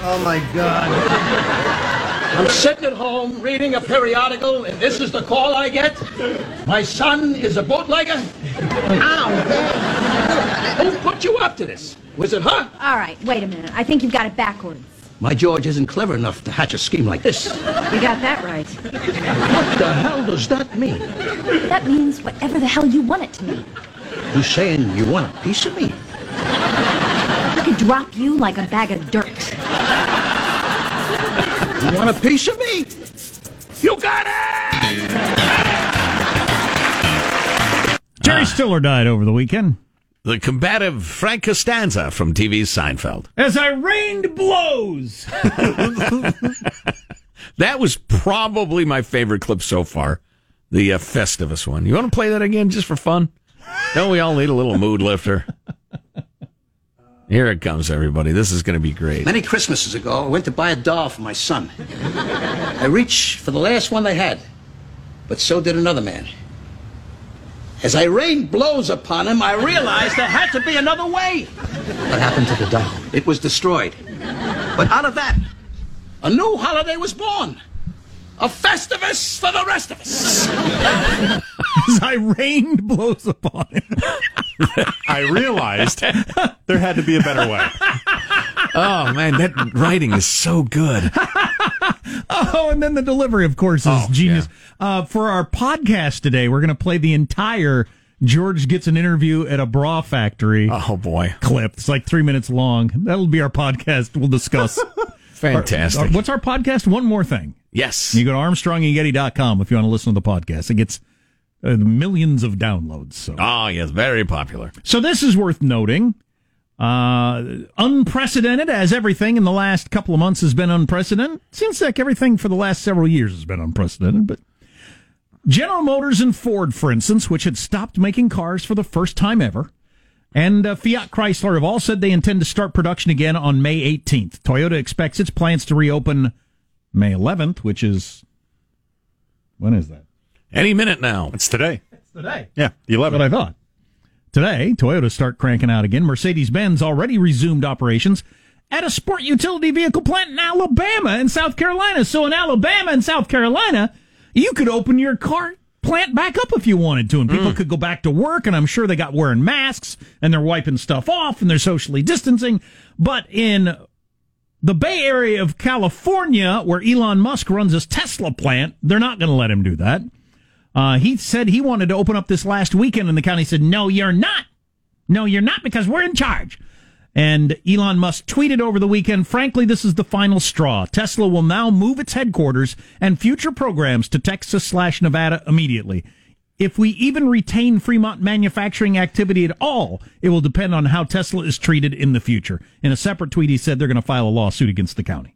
Oh, my God. I'm sitting at home reading a periodical, and this is the call I get. My son is a bootlegger. Ow! Who put you up to this? Was it her? All right, wait a minute. I think you've got it backwards. My George isn't clever enough to hatch a scheme like this. You got that right. What the hell does that mean? That means whatever the hell you want it to mean. You saying you want a piece of me? I could drop you like a bag of dirt. You want a piece of me? You got it! Jerry Stiller died over the weekend. The combative Frank Costanza from TV's Seinfeld. As I rained blows. That was probably my favorite clip so far. The Festivus one. You want to play that again just for fun? Don't we all need a little mood lifter? Here it comes, everybody. This is going to be great. Many Christmases ago, I went to buy a doll for my son. I reached for the last one they had, but so did another man. As I rained blows upon him, I realized there had to be another way. What happened to the doll? It was destroyed. But out of that, a new holiday was born. A Festivus for the rest of us. As I rained blows upon him. I realized there had to be a better way. Oh, man, that writing is so good. Oh, and then the delivery, of course, is genius. Yeah. For our podcast today, we're going to play the entire George Gets an Interview at a Bra Factory clip. It's like 3 minutes long. That'll be our podcast. We'll discuss. Fantastic. What's our podcast? One more thing. Yes. You go to ArmstrongandGetty.com if you want to listen to the podcast. It gets millions of downloads. So. Oh, yes, very popular. So this is worth noting. Unprecedented, as everything in the last couple of months has been unprecedented. Seems like everything for the last several years has been unprecedented, but General Motors and Ford, for instance, which had stopped making cars for the first time ever, and Fiat Chrysler have all said they intend to start production again on May 18th. Toyota expects its plants to reopen May 11th, which is... When is that? Any minute now. It's today. It's today. Yeah, the 11th. That's what I thought. Today, Toyota start cranking out again. Mercedes-Benz already resumed operations at a sport utility vehicle plant in Alabama and South Carolina. So in Alabama and South Carolina, you could open your car plant back up if you wanted to, and people could go back to work, and I'm sure they got wearing masks, and they're wiping stuff off, and they're socially distancing. But in the Bay Area of California, where Elon Musk runs his Tesla plant, they're not going to let him do that. He said he wanted to open up this last weekend, and the county said, no, you're not. No, you're not, because we're in charge. And Elon Musk tweeted over the weekend, frankly, this is the final straw. Tesla will now move its headquarters and future programs to Texas/Nevada immediately. If we even retain Fremont manufacturing activity at all, it will depend on how Tesla is treated in the future. In a separate tweet, he said they're going to file a lawsuit against the county.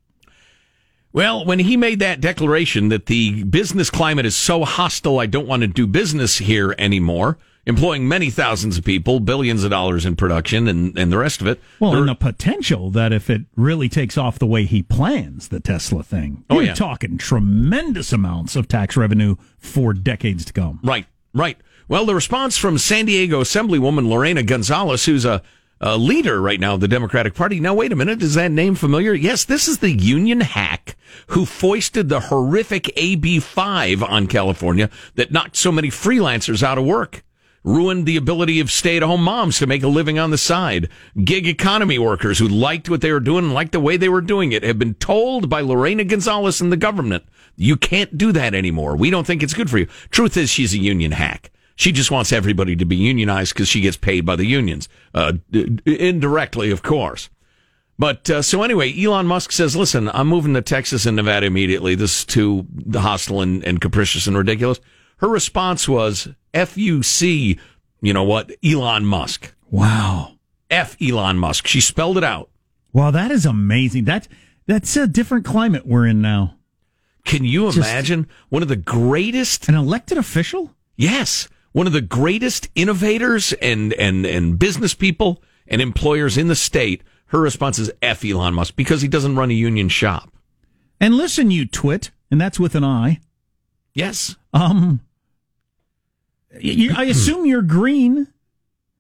Well, when he made that declaration that the business climate is so hostile, I don't want to do business here anymore, employing many thousands of people, billions of dollars in production, and the rest of it. Well, and the potential that if it really takes off the way he plans, the Tesla thing, you're talking tremendous amounts of tax revenue for decades to come. Right. Well, the response from San Diego Assemblywoman Lorena Gonzalez, who's a leader right now of the Democratic Party. Now, wait a minute. Is that name familiar? Yes, this is the union hack who foisted the horrific AB5 on California that knocked so many freelancers out of work, ruined the ability of stay-at-home moms to make a living on the side. Gig economy workers who liked what they were doing and liked the way they were doing it have been told by Lorena Gonzalez and the government, you can't do that anymore. We don't think it's good for you. Truth is, she's a union hack. She just wants everybody to be unionized because she gets paid by the unions. Indirectly, of course. But so anyway, Elon Musk says, listen, I'm moving to Texas and Nevada immediately. This is too hostile and capricious and ridiculous. Her response was, F-U-C, you know what, Elon Musk. Wow. F Elon Musk. She spelled it out. Wow, that is amazing. That's a different climate we're in now. Can you imagine one of the greatest... An elected official? Yes. One of the greatest innovators and business people and employers in the state. Her response is F Elon Musk because he doesn't run a union shop. And listen, you twit, and that's with an I. Yes. I assume you're green.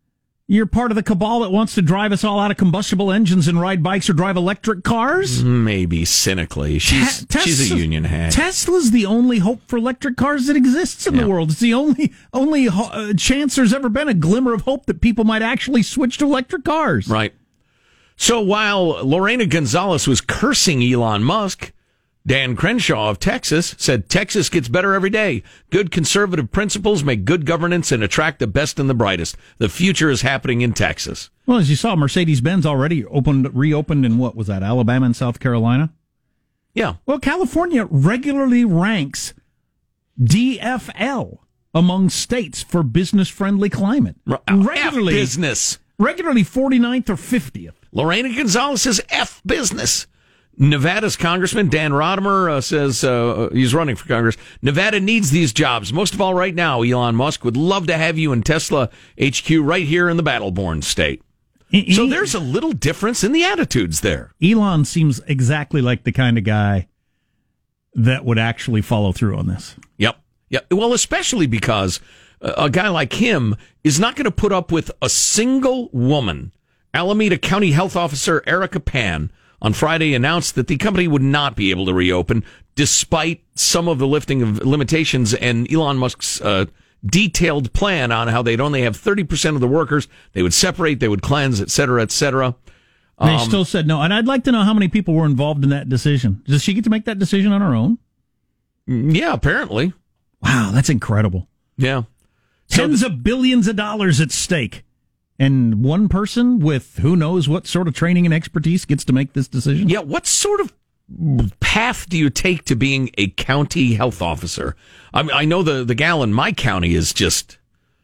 You're part of the cabal that wants to drive us all out of combustible engines and ride bikes or drive electric cars? Maybe cynically. She's a union hack. Tesla's the only hope for electric cars that exists in the world. It's the only chance there's ever been a glimmer of hope that people might actually switch to electric cars. Right. So while Lorena Gonzalez was cursing Elon Musk, Dan Crenshaw of Texas said Texas gets better every day. Good conservative principles make good governance and attract the best and the brightest. The future is happening in Texas. Well, as you saw, Mercedes-Benz already reopened in what was that, Alabama and South Carolina? Yeah. Well, California regularly ranks DFL among states for business-friendly climate. Regularly. F business. Regularly 49th or 50th. Lorena Gonzalez says F business. Nevada's Congressman Dan Rodimer says he's running for Congress. Nevada needs these jobs. Most of all right now, Elon Musk would love to have you in Tesla HQ right here in the battle-born state. So there's a little difference in the attitudes there. Elon seems exactly like the kind of guy that would actually follow through on this. Yep. Well, especially because a guy like him is not going to put up with a single woman. Alameda County Health Officer Erica Pan on Friday announced that the company would not be able to reopen despite some of the lifting of limitations and Elon Musk's detailed plan on how they'd only have 30% of the workers. They would separate, they would cleanse, et cetera, et cetera. They still said no. And I'd like to know how many people were involved in that decision. Does she get to make that decision on her own? Yeah, apparently. Wow, that's incredible. Yeah. Tens of billions of dollars at stake. And one person with who knows what sort of training and expertise gets to make this decision? Yeah, what sort of path do you take to being a county health officer? I know the gal in my county is just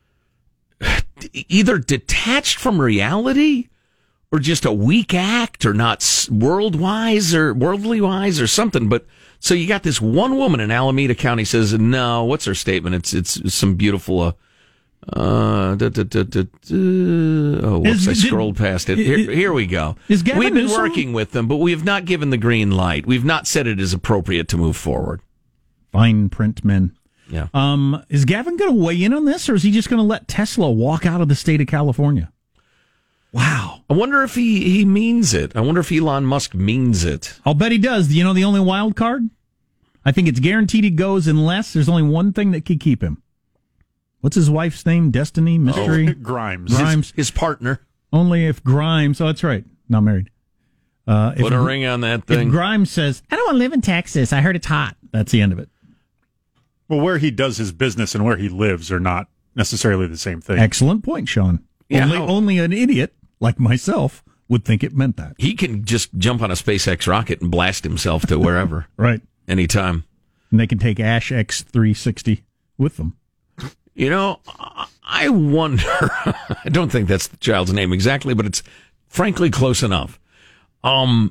either detached from reality or just a weak act or not worldly wise or something. But so you got this one woman in Alameda County says, no, what's her statement? It's some beautiful, I scrolled past it. Here we go. We've been working with them, but we have not given the green light. We've not said it is appropriate to move forward. Fine print men. Yeah. Is Gavin going to weigh in on this, or is he just going to let Tesla walk out of the state of California? Wow. I wonder if he means it. I wonder if Elon Musk means it. I'll bet he does. You know the only wild card? I think it's guaranteed he goes unless there's only one thing that could keep him. What's his wife's name? Destiny? Mystery? Grimes. His partner. Only if Grimes... Oh, that's right. Not married. Put a ring on that thing. If Grimes says, I don't want to live in Texas. I heard it's hot. That's the end of it. Well, where he does his business and where he lives are not necessarily the same thing. Excellent point, Sean. Yeah, only an idiot like myself would think it meant that. He can just jump on a SpaceX rocket and blast himself to wherever. Right. Anytime. And they can take Ash X360 with them. You know, I wonder, I don't think that's the child's name exactly, but it's frankly close enough. I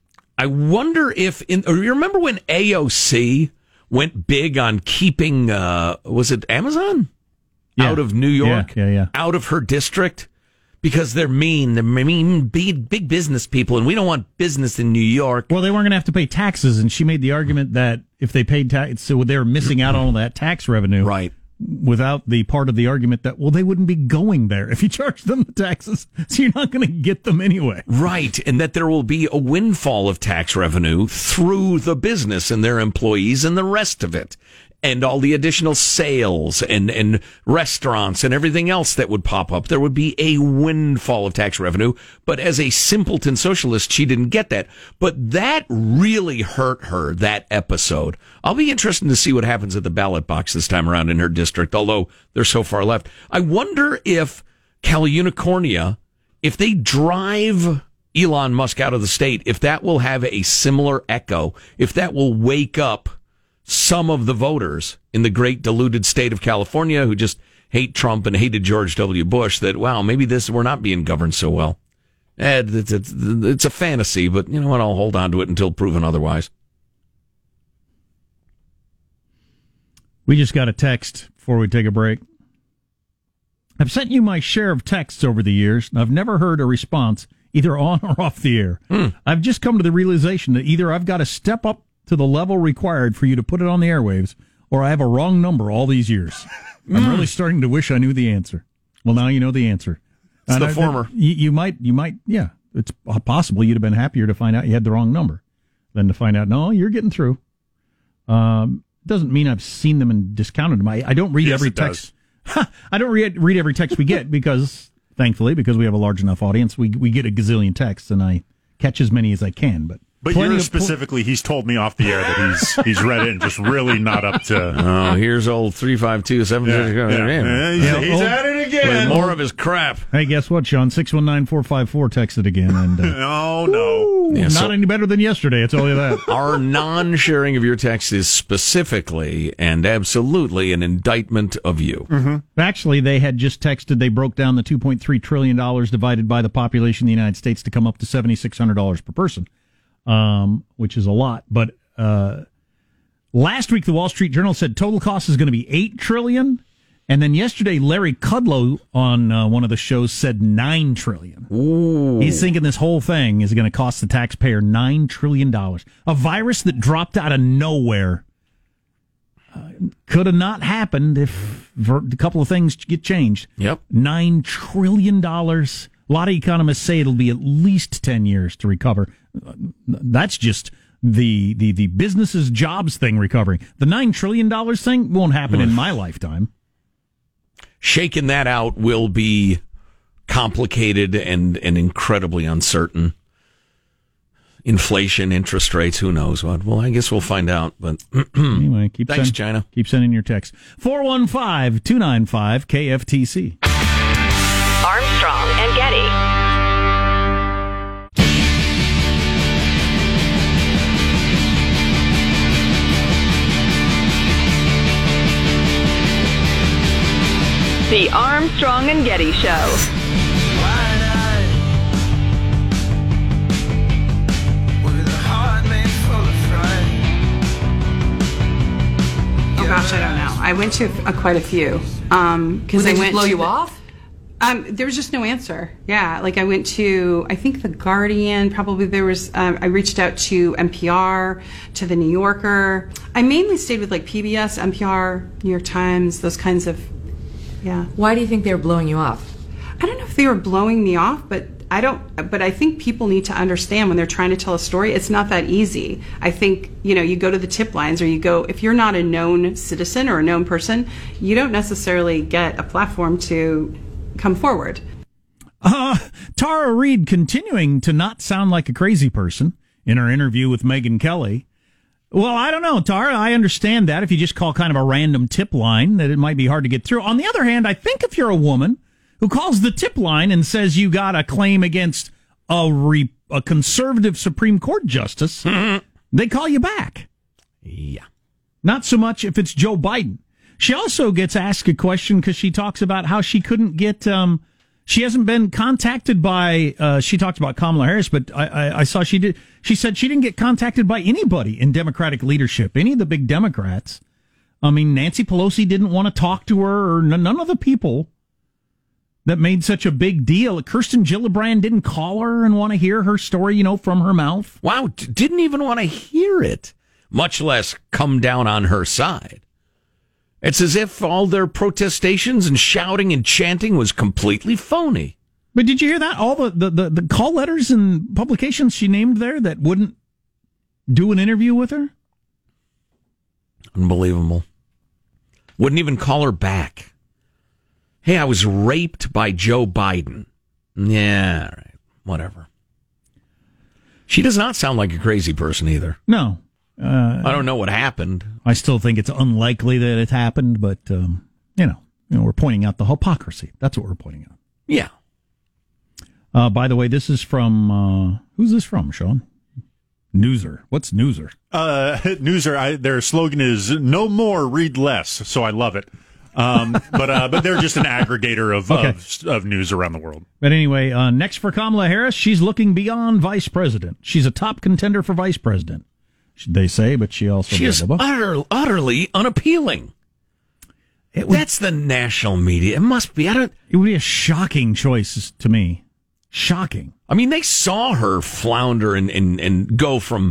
wonder if, you remember when AOC went big on keeping, was it Amazon? Yeah. Out of New York? Yeah. Out of her district? Because they're mean, big business people, and we don't want business in New York. Well, they weren't going to have to pay taxes, and she made the argument that if they paid tax, so they were missing out on all that tax revenue. Right. Without the part of the argument that, well, they wouldn't be going there if you charge them the taxes, so you're not going to get them anyway. Right, and that there will be a windfall of tax revenue through the business and their employees and the rest of it, and all the additional sales and restaurants and everything else that would pop up. There would be a windfall of tax revenue, but as a simpleton socialist, she didn't get that. But that really hurt her, that episode. I'll be interested to see what happens at the ballot box this time around in her district, although they're so far left. I wonder if Cal Unicornia, if they drive Elon Musk out of the state, if that will have a similar echo, if that will wake up some of the voters in the great deluded state of California who just hate Trump and hated George W. Bush, that, wow, maybe we're not being governed so well. It's a fantasy, but you know what? I'll hold on to it until proven otherwise. We just got a text before we take a break. I've sent you my share of texts over the years, and I've never heard a response either on or off the air. I've just come to the realization that either I've got to step up to the level required for you to put it on the airwaves, or I have a wrong number all these years. I'm really starting to wish I knew the answer. Well, now you know the answer. It's the former. You might, yeah. It's possible you'd have been happier to find out you had the wrong number than to find out, no, you're getting through. Doesn't mean I've seen them and discounted them. I don't read every text. I don't read every text we get because, thankfully, because we have a large enough audience, we get a gazillion texts and I catch as many as I can. But yours specifically, he's told me off the air that he's read it and just really not up to. Oh, here's old 352-7. He's at it again. With more of his crap. Hey, guess what, Sean? 619-454 texted again. And, no. Yeah, not any better than yesterday, I tell you that. Our non-sharing of your text is specifically and absolutely an indictment of you. Mm-hmm. Actually, they had just texted, they broke down the $2.3 trillion divided by the population of the United States to come up to $7,600 per person. Which is a lot. But last week, the Wall Street Journal said total cost is going to be $8 trillion. And then yesterday, Larry Kudlow on one of the shows said $9 trillion. Ooh. He's thinking this whole thing is going to cost the taxpayer $9 trillion. A virus that dropped out of nowhere could have not happened if a couple of things get changed. Yep. $9 trillion. A lot of economists say it'll be at least 10 years to recover. That's just the businesses jobs thing recovering. The $9 trillion thing won't happen in my lifetime. Shaking that out will be complicated and incredibly uncertain. Inflation, interest rates, who knows what? Well, I guess we'll find out. But anyway, thanks, China. Keep sending your texts. 415-295-KFTC. Armstrong and Getty. The Armstrong and Getty Show. Oh gosh, I don't know. I went to quite a few. Because they blow you off? There was just no answer. Yeah, like I went to, I think The Guardian, probably there was, I reached out to NPR, to The New Yorker. I mainly stayed with like PBS, NPR, New York Times, those kinds of, yeah. Why do you think they were blowing you off? I don't know if they were blowing me off, but I think people need to understand when they're trying to tell a story, it's not that easy. I think, you go to the tip lines or you go, if you're not a known citizen or a known person, you don't necessarily get a platform to come forward. Tara Reid continuing to not sound like a crazy person in her interview with Megyn Kelly. Well, I don't know, Tara. I understand that if you just call kind of a random tip line, that it might be hard to get through. On the other hand, I think if you're a woman who calls the tip line and says you got a claim against a conservative Supreme Court justice, they call you back. Yeah. Not so much if it's Joe Biden. She also gets asked a question because she talks about how she couldn't get, she hasn't been contacted by, she talked about Kamala Harris, but I saw she did. She said she didn't get contacted by anybody in Democratic leadership, any of the big Democrats. I mean, Nancy Pelosi didn't want to talk to her, or none of the people that made such a big deal. Kirsten Gillibrand didn't call her and want to hear her story, from her mouth. Wow, didn't even want to hear it, much less come down on her side. It's as if all their protestations and shouting and chanting was completely phony. But did you hear that? All the call letters and publications she named there that wouldn't do an interview with her? Unbelievable. Wouldn't even call her back. Hey, I was raped by Joe Biden. Yeah, all right, whatever. She does not sound like a crazy person either. No. I don't know what happened. I still think it's unlikely that it happened, but, we're pointing out the hypocrisy. That's what we're pointing out. Yeah. By the way, this is from, who's this from, Sean? Newser. What's Newser? Newser, their slogan is "No more, read less." So I love it. But they're just an aggregator of news around the world. But anyway, next for Kamala Harris, she's looking beyond vice president. She's a top contender for vice president, they say, but she also is utterly unappealing. That's the national media. It must be. It would be a shocking choice to me. Shocking. I mean, they saw her flounder and go from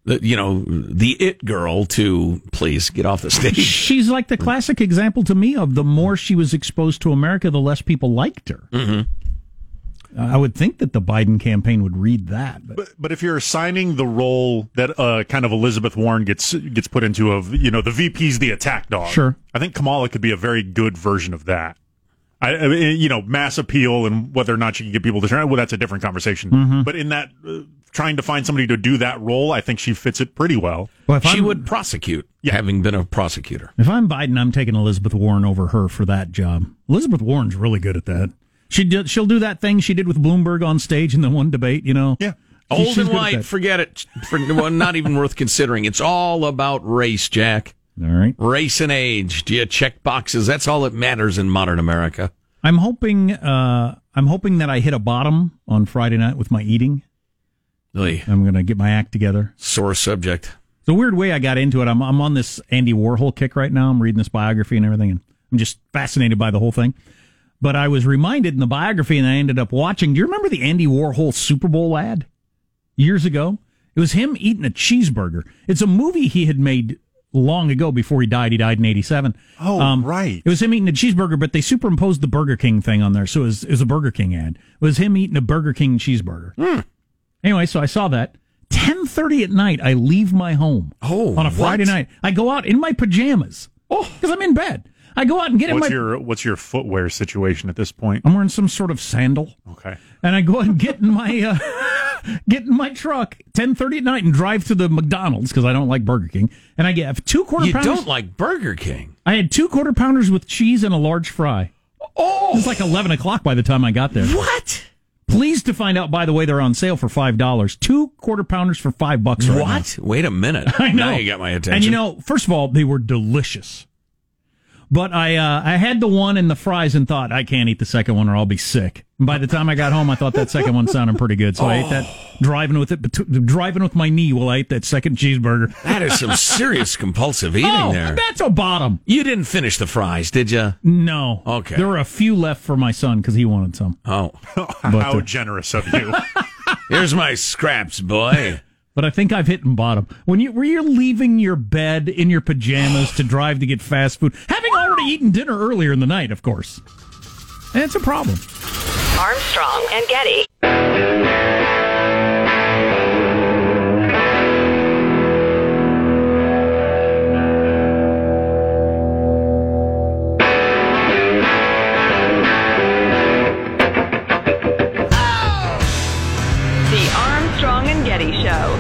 the it girl to please get off the stage. She's like the classic example to me of the more she was exposed to America, the less people liked her. Mm-hmm. I would think that the Biden campaign would read that. But if you're assigning the role that kind of Elizabeth Warren gets put into of, the VP's the attack dog. Sure. I think Kamala could be a very good version of that. I mean, mass appeal and whether or not she can get people to turn out, well, that's a different conversation. Mm-hmm. But in that, trying to find somebody to do that role, I think she fits it pretty well. She would prosecute, having been a prosecutor. If I'm Biden, I'm taking Elizabeth Warren over her for that job. Elizabeth Warren's really good at that. She'll do that thing she did with Bloomberg on stage in the one debate, Yeah. Old and white, forget it. Not even worth considering. It's all about race, Jack. All right. Race and age. Do you check boxes? That's all that matters in modern America. I'm hoping that I hit a bottom on Friday night with my eating. Really? I'm going to get my act together. Sore subject. It's a weird way I got into it. I'm on this Andy Warhol kick right now. I'm reading this biography and everything, and I'm just fascinated by the whole thing. But I was reminded in the biography, and I ended up watching. Do you remember the Andy Warhol Super Bowl ad years ago? It was him eating a cheeseburger. It's a movie he had made long ago before he died. He died in 1987. Oh, right. It was him eating a cheeseburger, but they superimposed the Burger King thing on there, so it was a Burger King ad. It was him eating a Burger King cheeseburger. Anyway, so I saw that. 10:30 at night, I leave my home on a Friday night. I go out in my pajamas because I'm in bed. I go out and get What's your footwear situation at this point? I'm wearing some sort of sandal. Okay. And I go out and get in my truck 10:30 at night and drive to the McDonald's because I don't like Burger King. And I get 2 quarter pounders. You don't like Burger King? I had 2 quarter pounders with cheese and a large fry. It was like 11 o'clock by the time I got there. What? Pleased to find out, by the way, they're on sale for $5. 2 quarter pounders for $5 right now. What? Wait a minute. I know. Now you got my attention. And first of all, they were delicious. But I had the one and the fries and thought, I can't eat the second one or I'll be sick. And by the time I got home, I thought that second one sounded pretty good. So I ate that, driving with my knee while I ate that second cheeseburger. That is some serious compulsive eating there. That's a bottom. You didn't finish the fries, did you? No. Okay. There were a few left for my son because he wanted some. Oh. How generous of you. Here's my scraps, boy. But I think I've hit bottom. Were you leaving your bed in your pajamas to drive to get fast food, having already eaten dinner earlier in the night, of course. And it's a problem. Armstrong and Getty. The Armstrong and Getty Show.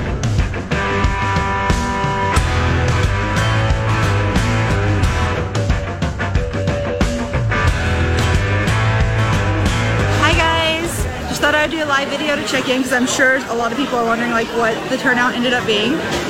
Thought I'd do a live video to check in because I'm sure a lot of people are wondering what the turnout ended up being.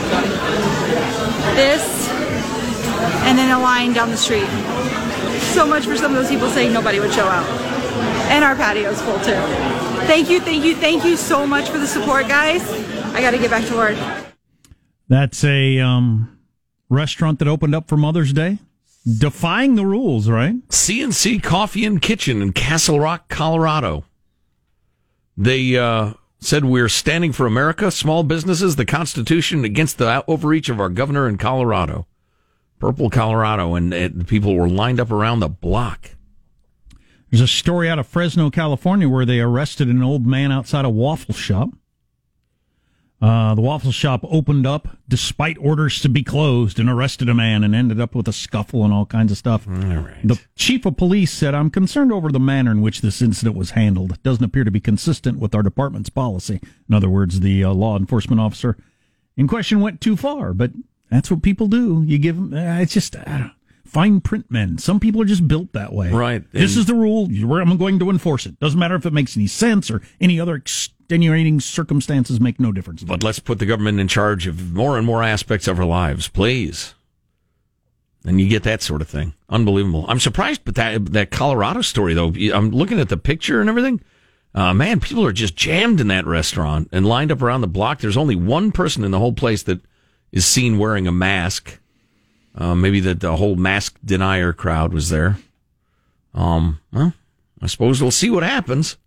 This, and then a line down the street. So much for some of those people saying nobody would show out. And our patio's full too. Thank you so much for the support, guys. I got to get back to work. That's a restaurant that opened up for Mother's Day. Defying the rules, right? C&C Coffee and Kitchen in Castle Rock, Colorado. They said, we're standing for America, small businesses, the Constitution, against the overreach of our governor in Colorado. Purple, Colorado, and people were lined up around the block. There's a story out of Fresno, California, where they arrested an old man outside a waffle shop. The waffle shop opened up despite orders to be closed and arrested a man and ended up with a scuffle and all kinds of stuff. All right. The chief of police said, I'm concerned over the manner in which this incident was handled. It doesn't appear to be consistent with our department's policy. In other words, the law enforcement officer in question went too far, but that's what people do. You give them, it's just fine print men. Some people are just built that way. Right. This is the rule. I'm going to enforce it. Doesn't matter if it makes any sense or any other extenuating circumstances make no difference. But let's put the government in charge of more and more aspects of our lives, please. And you get that sort of thing. Unbelievable. I'm surprised, but that Colorado story, though, I'm looking at the picture and everything. Man, people are just jammed in that restaurant and lined up around the block. There's only one person in the whole place that is seen wearing a mask. Maybe the whole mask denier crowd was there. Well, I suppose we'll see what happens.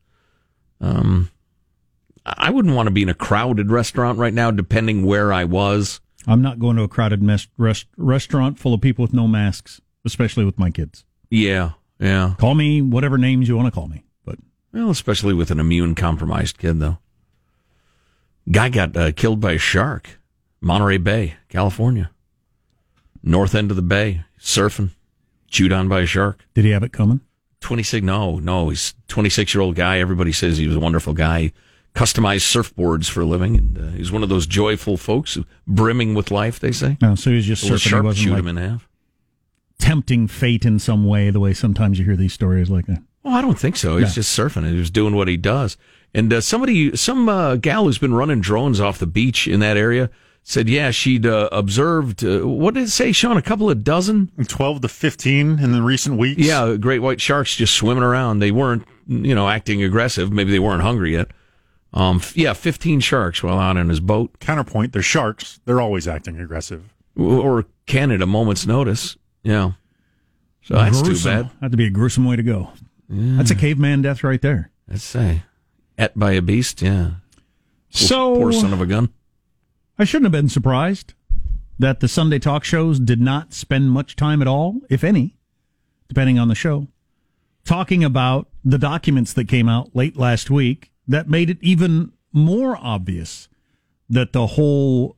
I wouldn't want to be in a crowded restaurant right now, depending where I was. I'm not going to a crowded restaurant full of people with no masks, especially with my kids. Yeah. Call me whatever names you want to call me, but Well, especially with an immune-compromised kid, though. Guy got killed by a shark. Monterey Bay, California. North end of the bay, surfing, chewed on by a shark. Did he have it coming? 26, no, he's a 26-year-old guy. Everybody says he was a wonderful guy. Customized surfboards for a living, and he's one of those joyful folks, brimming with life, they say. No, so he was just surfing. Shark he wasn't chewed like him in half. Tempting fate in some way, the way sometimes you hear these stories like that. Well, I don't think so. He's just surfing. He was doing what he does. And some gal who's been running drones off the beach in that area said, yeah, she'd observed, what did it say, Sean, a couple of dozen? 12 to 15 in the recent weeks. Yeah, great white sharks just swimming around. They weren't, acting aggressive. Maybe they weren't hungry yet. 15 sharks while out on his boat. Counterpoint, they're sharks. They're always acting aggressive. Or can at a moment's notice. Yeah. So that's too bad. That'd be a gruesome way to go. Yeah. That's a caveman death right there. Let's say. Et by a beast, yeah. So, poor son of a gun. I shouldn't have been surprised that the Sunday talk shows did not spend much time at all, if any, depending on the show, talking about the documents that came out late last week that made it even more obvious that the whole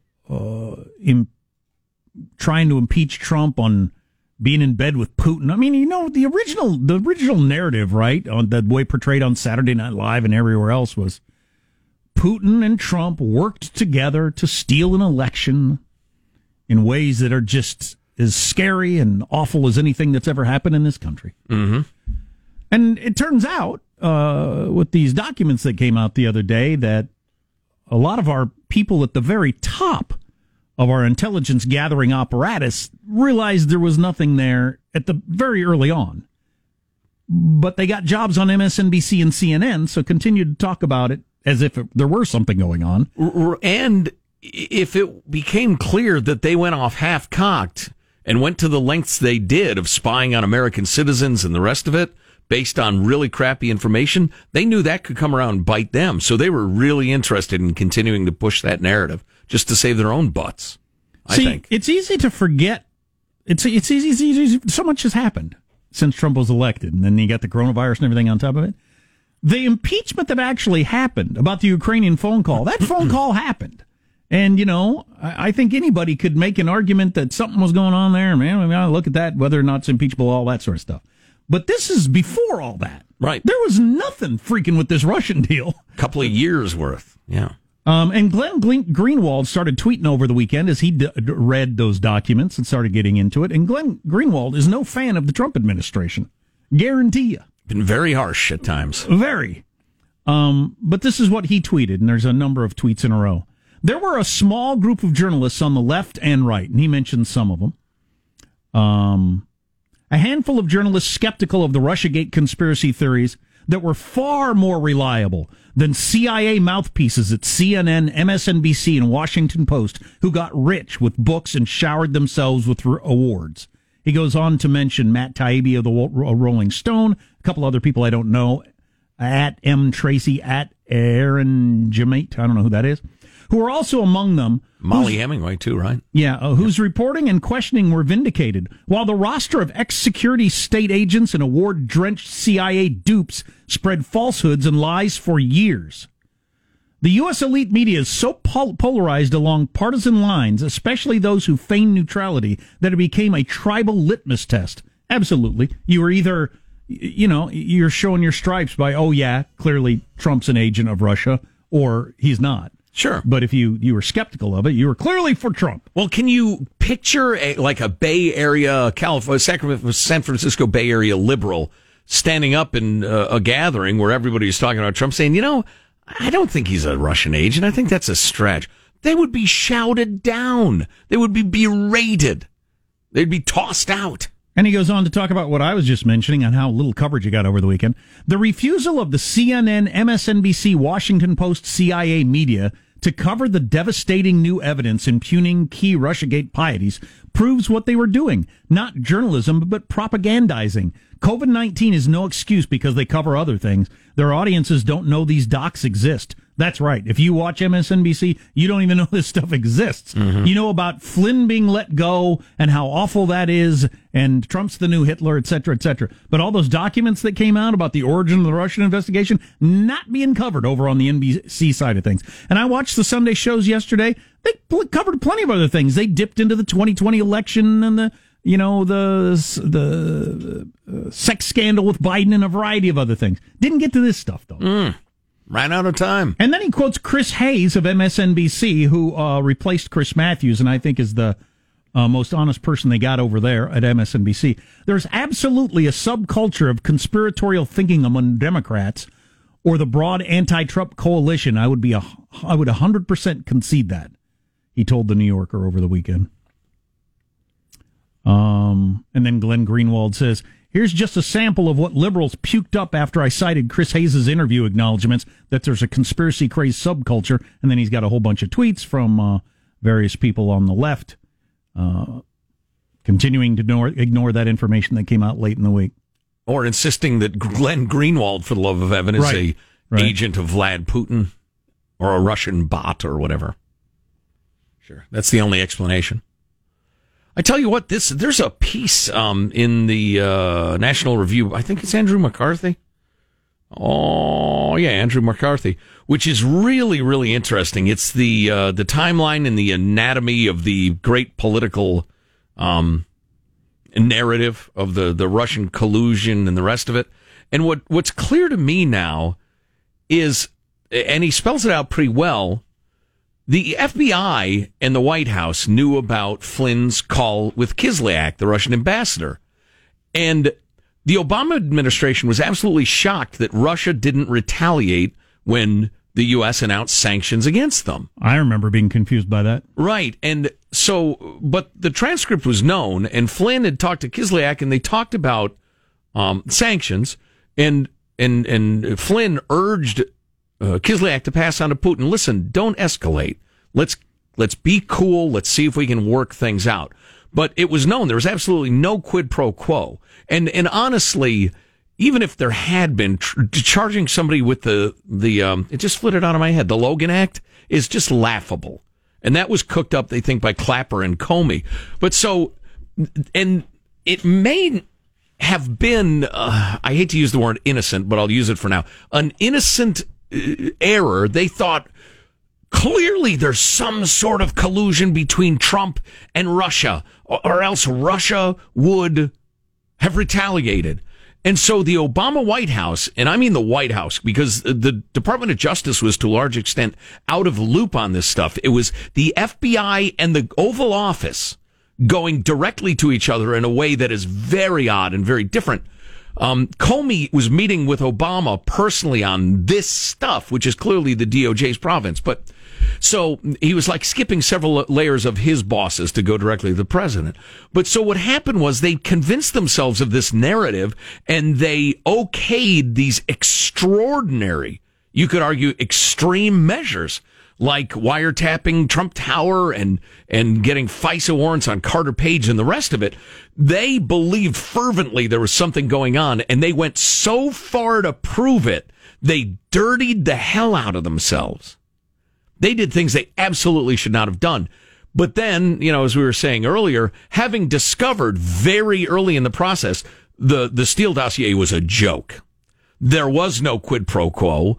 trying to impeach Trump on being in bed with Putin. I mean, the original narrative, right, on the way portrayed on Saturday Night Live and everywhere else was Putin and Trump worked together to steal an election in ways that are just as scary and awful as anything that's ever happened in this country. Mm-hmm. And it turns out, with these documents that came out the other day, that a lot of our people at the very top of our intelligence gathering apparatus realized there was nothing there at the very early on. But they got jobs on MSNBC and CNN, so continued to talk about it as if there were something going on. And if it became clear that they went off half-cocked and went to the lengths they did of spying on American citizens and the rest of it, based on really crappy information, they knew that could come around and bite them. So they were really interested in continuing to push that narrative just to save their own butts, I think. It's easy to forget. It's easy. So much has happened since Trump was elected, and then you got the coronavirus and everything on top of it. The impeachment that actually happened about the Ukrainian phone call, that phone call happened. And, I think anybody could make an argument that something was going on there. Man, I mean, look at that, whether or not it's impeachable, all that sort of stuff. But this is before all that. Right. There was nothing freaking with this Russian deal. A couple of years worth. Yeah. And Glenn Greenwald started tweeting over the weekend as he read those documents and started getting into it. And Glenn Greenwald is no fan of the Trump administration. Guarantee you. Been very harsh at times. Very. But this is what he tweeted, and there's a number of tweets in a row. There were a small group of journalists on the left and right, and he mentioned some of them. A handful of journalists skeptical of the Russiagate conspiracy theories that were far more reliable than CIA mouthpieces at CNN, MSNBC, and Washington Post who got rich with books and showered themselves with awards. He goes on to mention Matt Taibbi of the Rolling Stone, a couple other people I don't know, at M. Tracy, at Aaron Jamate, I don't know who that is, who are also among them. Molly Hemingway, too, right? Yeah, whose reporting and questioning were vindicated, while the roster of ex-security state agents and award-drenched CIA dupes spread falsehoods and lies for years. The U.S. elite media is so polarized along partisan lines, especially those who feign neutrality, that it became a tribal litmus test. Absolutely. You were either, you're showing your stripes by, oh yeah, clearly Trump's an agent of Russia, or he's not. Sure. But if you were skeptical of it, you were clearly for Trump. Well, can you picture a Bay Area, San Francisco Bay Area liberal standing up in a gathering where everybody's talking about Trump saying, I don't think he's a Russian agent. I think that's a stretch. They would be shouted down. They would be berated. They'd be tossed out. And he goes on to talk about what I was just mentioning on how little coverage he got over the weekend. The refusal of the CNN, MSNBC, Washington Post, CIA media to cover the devastating new evidence impugning key Russiagate pieties proves what they were doing. Not journalism, but propagandizing. COVID-19 is no excuse because they cover other things. Their audiences don't know these docs exist. That's right. If you watch MSNBC, you don't even know this stuff exists. Mm-hmm. You know about Flynn being let go and how awful that is, and Trump's the new Hitler, et cetera, et cetera. But all those documents that came out about the origin of the Russian investigation, not being covered over on the NBC side of things. And I watched the Sunday shows yesterday. They covered plenty of other things. They dipped into the 2020 election and the sex scandal with Biden and a variety of other things. Didn't get to this stuff, though. Ran out of time. And then he quotes Chris Hayes of MSNBC, who replaced Chris Matthews, and I think is the most honest person they got over there at MSNBC. There's absolutely a subculture of conspiratorial thinking among Democrats or the broad anti-Trump coalition. I would 100% concede that, he told the New Yorker over the weekend. And then Glenn Greenwald says, here's just a sample of what liberals puked up after I cited Chris Hayes' interview acknowledgments that there's a conspiracy-crazed subculture. And then he's got a whole bunch of tweets from various people on the left continuing to ignore that information that came out late in the week. Or insisting that Glenn Greenwald, for the love of heaven, is a agent of Vlad Putin or a Russian bot or whatever. Sure. That's the only explanation. I tell you what, there's a piece in the National Review. I think it's Andrew McCarthy. Oh, yeah, Andrew McCarthy, which is really, really interesting. It's the timeline and the anatomy of the great political narrative of the Russian collusion and the rest of it. And what's clear to me now is, and he spells it out pretty well, the FBI and the White House knew about Flynn's call with Kislyak, the Russian ambassador. And the Obama administration was absolutely shocked that Russia didn't retaliate when the U.S. announced sanctions against them. I remember being confused by that. Right. And so, but the transcript was known, and Flynn had talked to Kislyak, and they talked about sanctions, and Flynn urged Kislyak to pass on to Putin, listen, don't escalate. Let's be cool. Let's see if we can work things out. But it was known there was absolutely no quid pro quo. And honestly, even if there had been, charging somebody with the it just flitted out of my head, the Logan Act is just laughable. And that was cooked up, they think, by Clapper and Comey. But so, and it may have been, I hate to use the word innocent, but I'll use it for now, an innocent error. They thought, clearly there's some sort of collusion between Trump and Russia, or else Russia would have retaliated. And so the Obama White House, and I mean the White House, because the Department of Justice was to a large extent out of the loop on this stuff. It was the FBI and the Oval Office going directly to each other in a way that is very odd and very different. Comey was meeting with Obama personally on this stuff, which is clearly the DOJ's province. But so he was like skipping several layers of his bosses to go directly to the president. But so what happened was they convinced themselves of this narrative, and they okayed these extraordinary, you could argue, extreme measures, like wiretapping Trump Tower and getting FISA warrants on Carter Page and the rest of it. They believed fervently there was something going on, and they went so far to prove it, they dirtied the hell out of themselves. They did things they absolutely should not have done. But then, as we were saying earlier, having discovered very early in the process, the Steele dossier was a joke. There was no quid pro quo.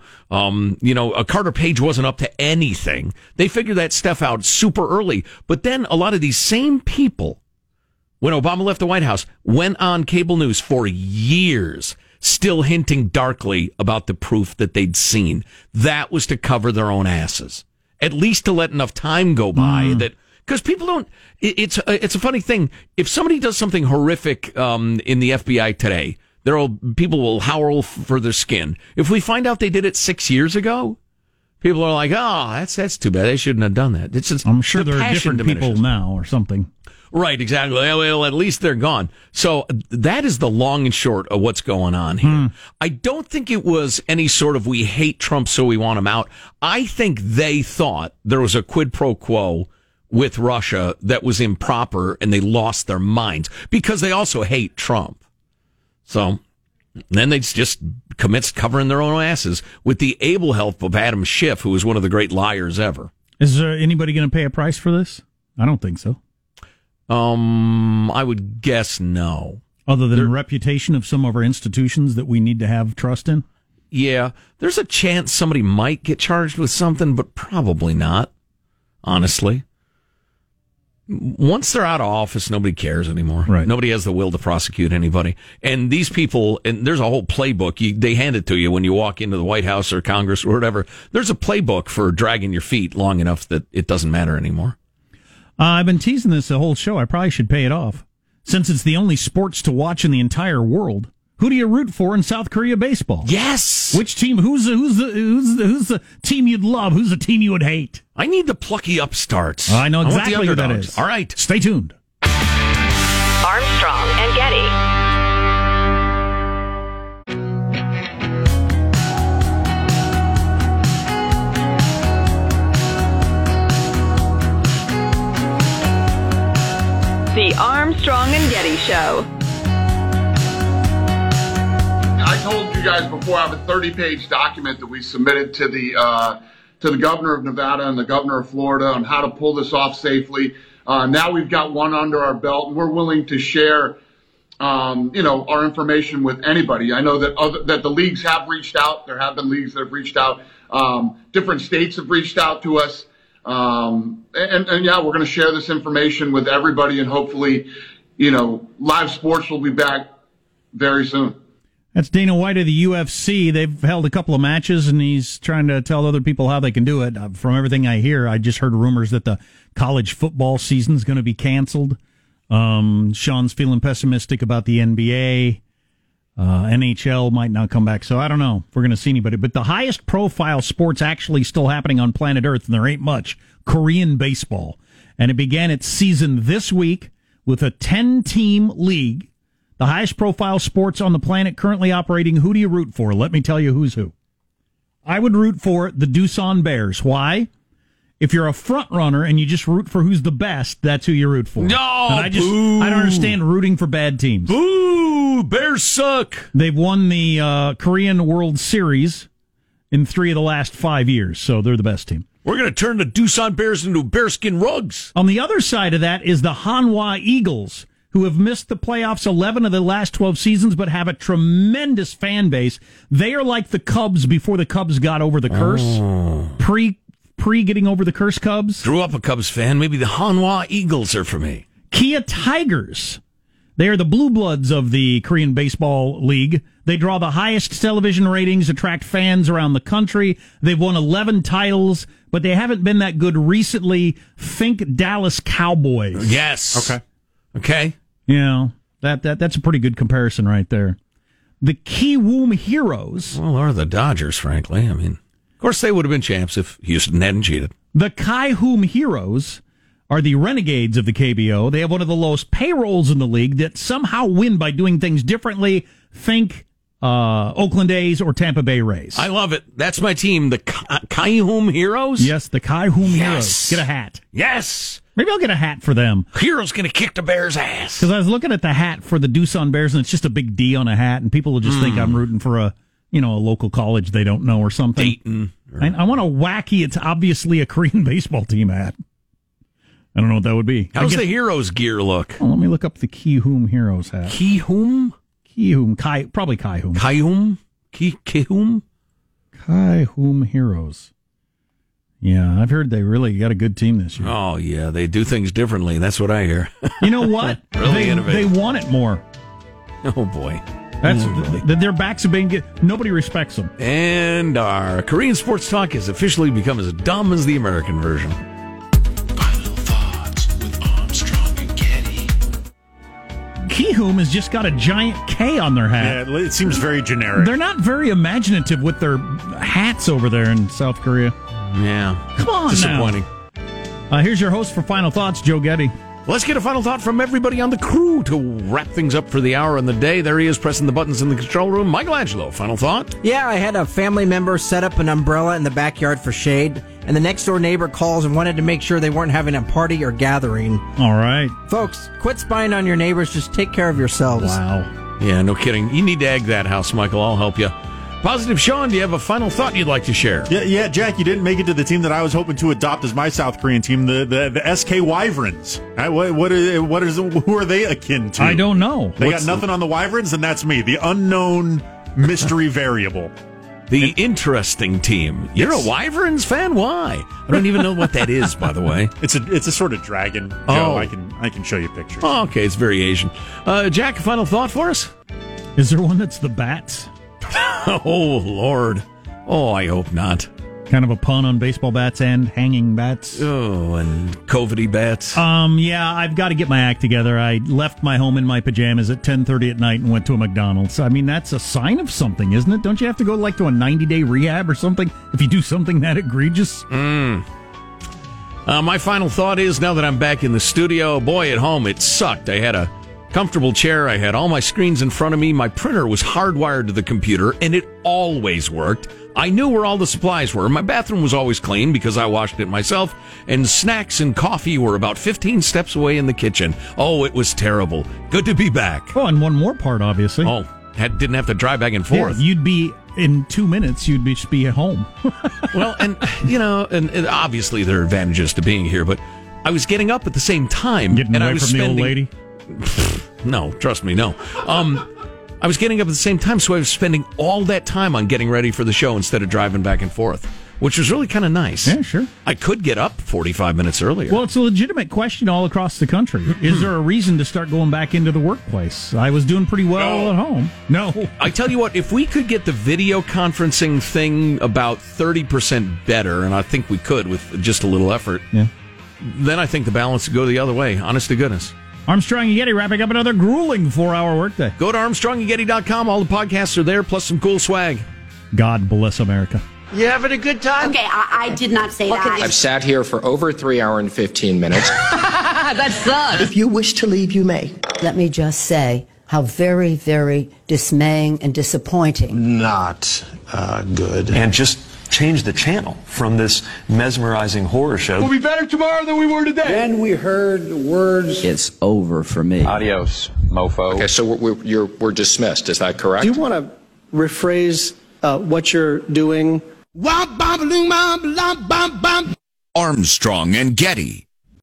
A Carter Page wasn't up to anything. They figured that stuff out super early. But then a lot of these same people, when Obama left the White House, went on cable news for years, still hinting darkly about the proof that they'd seen. That was to cover their own asses. At least to let enough time go by that, because people don't, it's a funny thing. If somebody does something horrific in the FBI today, people will howl for their skin. If we find out they did it 6 years ago, people are like, oh, that's too bad. They shouldn't have done that. I'm sure there are different people now or something. Right, exactly. Well, at least they're gone. So that is the long and short of what's going on here. I don't think it was any sort of we hate Trump so we want him out. I think they thought there was a quid pro quo with Russia that was improper, and they lost their minds because they also hate Trump. So Then they just commenced covering their own asses with the able help of Adam Schiff, who was one of the great liars ever. Is there anybody going to pay a price for this? I don't think so. I would guess no. Other than the reputation of some of our institutions that we need to have trust in? Yeah, there's a chance somebody might get charged with something, but probably not, honestly. Once they're out of office, nobody cares anymore. Right. Nobody has the will to prosecute anybody. And these people, and there's a whole playbook. They hand it to you when you walk into the White House or Congress or whatever. There's a playbook for dragging your feet long enough that it doesn't matter anymore. I've been teasing this the whole show. I probably should pay it off. Since it's the only sports to watch in the entire world, who do you root for in South Korea baseball? Yes. Which team? Who's the team you'd love? Who's the team you would hate? I need the plucky upstarts. I know exactly who that is. All right. Stay tuned. Armstrong and Getty. The Armstrong and Getty Show. I told you guys before I have a 30-page document that we submitted to the governor of Nevada and the governor of Florida on how to pull this off safely. Now we've got one under our belt, and we're willing to share, our information with anybody. I know that the leagues have reached out. There have been leagues that have reached out. Different states have reached out to us. And we're going to share this information with everybody, and hopefully, live sports will be back very soon. That's Dana White of the UFC. They've held a couple of matches, and he's trying to tell other people how they can do it. From everything I hear, I just heard rumors that the college football season is going to be canceled. Sean's feeling pessimistic about the NBA. NHL might not come back, so I don't know if we're going to see anybody. But the highest profile sport's actually still happening on planet Earth, and there ain't much, Korean baseball. And it began its season this week with a 10-team league. The highest profile sports on the planet currently operating. Who do you root for? Let me tell you who's who. I would root for the Doosan Bears. Why? If you're a front runner and you just root for who's the best, that's who you root for. No, and I don't understand rooting for bad teams. Boo! Bears suck. They've won the Korean World Series in 3 of the last 5 years, so they're the best team. We're going to turn the Doosan Bears into bearskin rugs. On the other side of that is the Hanwha Eagles, who have missed the playoffs 11 of the last 12 seasons, but have a tremendous fan base. They are like the Cubs before the Cubs got over the curse. Oh. Pre getting over the curse Cubs. Grew up a Cubs fan. Maybe the Hanwha Eagles are for me. Kia Tigers. They are the blue bloods of the Korean Baseball League. They draw the highest television ratings, attract fans around the country. They've won 11 titles, but they haven't been that good recently. Think Dallas Cowboys. Yes. Okay. Yeah, that's a pretty good comparison right there. The Kiwoom Heroes. Well, or the Dodgers, frankly. I mean, of course, they would have been champs if Houston hadn't cheated. The Kaihoom Heroes are the renegades of the KBO. They have one of the lowest payrolls in the league that somehow win by doing things differently. Think Oakland A's or Tampa Bay Rays. I love it. That's my team, the Kaihoom Heroes. Yes, the Kaihoom Heroes. Get a hat. Yes. Maybe I'll get a hat for them. Heroes going to kick the Bears' ass. Because I was looking at the hat for the Doosan Bears, and it's just a big D on a hat, and people will just think I'm rooting for a local college they don't know or something. Dayton. I want a wacky, it's obviously a Korean baseball team hat. I don't know what that would be. How's the Heroes gear look? Well, let me look up the Kihoom Heroes hat. Kihoom? Kihoom. Probably Kaihoom. Kaihoom? Kihoom? Kaihoom Heroes. Yeah, I've heard they really got a good team this year. Oh, yeah, they do things differently. That's what I hear. You know what? Really innovative. They want it more. Oh, boy. Their backs have been nobody respects them. And our Korean sports talk has officially become as dumb as the American version. Final thoughts with Armstrong and Getty. Kihoom has just got a giant K on their hat. Yeah, it seems very generic. They're not very imaginative with their hats over there in South Korea. Yeah. Come on Disappointing. Now. Here's your host for Final Thoughts, Joe Getty. Let's get a final thought from everybody on the crew to wrap things up for the hour and the day. There he is, pressing the buttons in the control room. Michelangelo, final thought? Yeah, I had a family member set up an umbrella in the backyard for shade, and the next-door neighbor calls and wanted to make sure they weren't having a party or gathering. All right. Folks, quit spying on your neighbors. Just take care of yourselves. Wow. Yeah, no kidding. You need to egg that house, Michael. I'll help you. Positive Sean, do you have a final thought you'd like to share? Yeah, Jack, you didn't make it to the team that I was hoping to adopt as my South Korean team, the SK Wyverns. Who are they akin to? I don't know. They got nothing on the Wyverns, and that's me, the unknown mystery variable. The interesting team. You're a Wyverns fan? Why? I don't even know what that is, by the way. It's a sort of dragon. Oh. Joe, I can show you pictures. Oh, okay, it's very Asian. Jack, a final thought for us? Is there one that's the bats? Oh, Lord. Oh, I hope not. Kind of a pun on baseball bats and hanging bats. Oh, and COVIDy bats. Yeah, I've got to get my act together. I left my home in my pajamas at 10:30 at night and went to a McDonald's. I mean, that's a sign of something, isn't it? Don't you have to go to a 90-day rehab or something if you do something that egregious? My final thought is, now that I'm back in the studio, boy, at home, it sucked. I had a comfortable chair. I had all my screens in front of me. My printer was hardwired to the computer, and it always worked. I knew where all the supplies were. My bathroom was always clean because I washed it myself, and snacks and coffee were about 15 steps away in the kitchen. Oh, it was terrible. Good to be back. Oh, and one more part, obviously. Oh, didn't have to drive back and forth. Yeah, you'd be, in 2 minutes, you'd just be at home. Well, and, and obviously there are advantages to being here, but I was getting up at the same time. Getting and away I was from the old lady? No, trust me, no. I was getting up at the same time, so I was spending all that time on getting ready for the show instead of driving back and forth, which was really kind of nice. Yeah, sure. I could get up 45 minutes earlier. Well, it's a legitimate question all across the country. Is there a reason to start going back into the workplace? I was doing pretty well at home. No. I tell you what, if we could get the video conferencing thing about 30% better, and I think we could with just a little effort, then I think the balance would go the other way, honest to goodness. Armstrong and Getty wrapping up another grueling 4-hour workday. Go to ArmstrongandGetty.com. All the podcasts are there, plus some cool swag. God bless America. You having a good time? Okay, I did not say that. I've sat here for over 3 hours and 15 minutes. That sucks. If you wish to leave, you may. Let me just say how very, very dismaying and disappointing. Not good. And just change the channel from this mesmerizing horror show. We'll be better tomorrow than we were today. Then we heard the words, "It's over for me." Adios, mofo. Okay, so we're dismissed. Is that correct? Do you want to rephrase what you're doing? Armstrong and Getty.